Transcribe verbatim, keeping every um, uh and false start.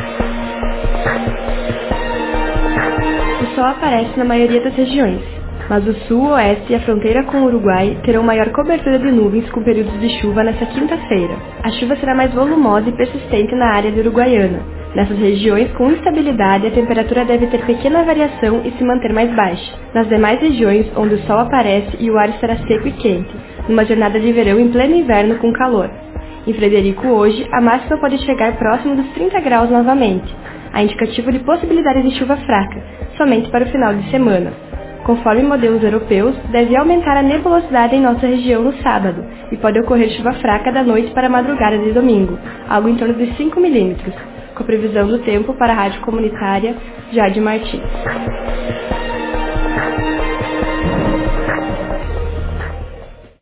O sol aparece na maioria das regiões, mas o sul, oeste e a fronteira com o Uruguai terão maior cobertura de nuvens com períodos de chuva nesta quinta-feira. A chuva será mais volumosa e persistente na área de Uruguaiana. Nessas regiões com instabilidade, a temperatura deve ter pequena variação e se manter mais baixa. Nas demais regiões, onde o sol aparece e o ar estará seco e quente, numa jornada de verão em pleno inverno com calor. Em Frederico hoje, a máxima pode chegar próximo dos trinta graus novamente. Há indicativo de possibilidade de chuva fraca, somente para o final de semana. Conforme modelos europeus, deve aumentar a nebulosidade em nossa região no sábado, e pode ocorrer chuva fraca da noite para a madrugada de domingo, algo em torno de cinco milímetros, com a previsão do tempo para a rádio comunitária Jade Martins.